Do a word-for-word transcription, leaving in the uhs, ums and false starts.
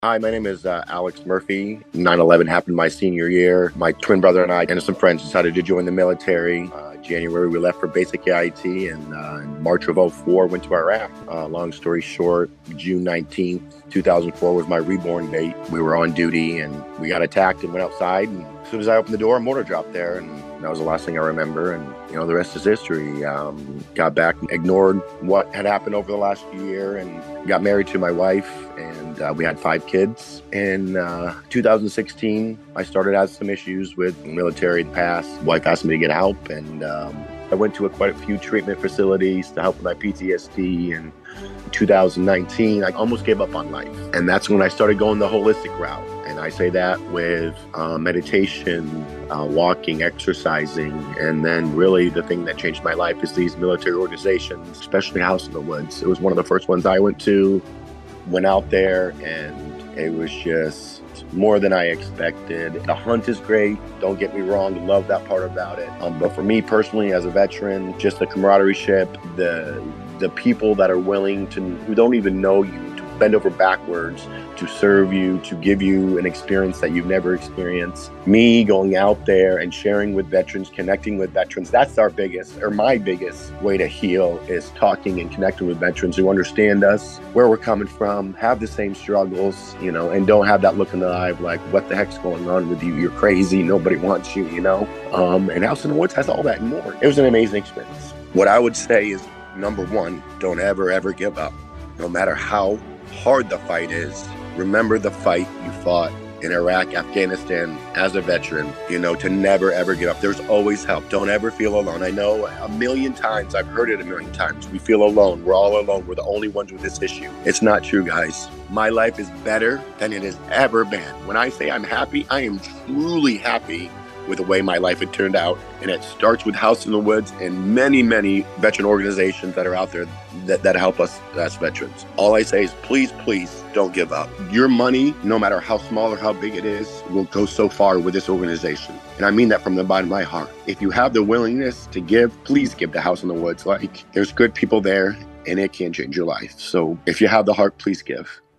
Hi, my name is uh, Alex Murphy. nine eleven happened my senior year. My twin brother and I and some friends decided to join the military. Uh, January, we left for basic A I T, and uh, in March of oh four, went to Iraq. Uh, long story short, June nineteenth, two thousand four was my reborn date. We were on duty, and we got attacked and went outside. And as soon as I opened the door, a mortar dropped there, and that was the last thing I remember. And, you know, the rest is history. Um, got back, ignored what had happened over the last year, and got married to my wife, and uh, we had five kids. In uh, two thousand sixteen, I started having some issues with military past. Wife asked me to get help, and um, I went to a, quite a few treatment facilities to help with my P T S D. And in two thousand nineteen, I almost gave up on life. And that's when I started going the holistic route. And I say that with uh, meditation, uh, walking, exercising. And then really the thing that changed my life is these military organizations, especially House in the Woods. It was one of the first ones I went to, went out there, and it was just more than I expected. The hunt is great. Don't get me wrong. Love that part about it. Um, but for me personally, as a veteran, just the camaraderie ship, the the people that are willing to, who don't even know you, to bend over backwards to serve you, to give you an experience that you've never experienced. Me going out there and sharing with veterans, connecting with veterans, that's our biggest, or my biggest way to heal, is talking and connecting with veterans who understand us, where we're coming from, have the same struggles, you know, and don't have that look in the eye of like, what the heck's going on with you? You're crazy. Nobody wants you, you know? Um, and House in the Woods has all that and more. It was an amazing experience. What I would say is, number one, don't ever, ever give up. No matter how hard the fight is, remember the fight you fought in Iraq, Afghanistan as a veteran, you know, to never, ever give up. There's always help. Don't ever feel alone. I know a million times, I've heard it a million times, we feel alone. We're all alone. We're the only ones with this issue. It's not true, guys. My life is better than it has ever been. When I say I'm happy, I am truly happy with the way my life had turned out. And it starts with House in the Woods and many, many veteran organizations that are out there that, that help us as veterans. All I say is please, please don't give up. Your money, no matter how small or how big it is, will go so far with this organization. And I mean that from the bottom of my heart. If you have the willingness to give, please give to House in the Woods. Like, there's good people there, and it can change your life. So if you have the heart, please give.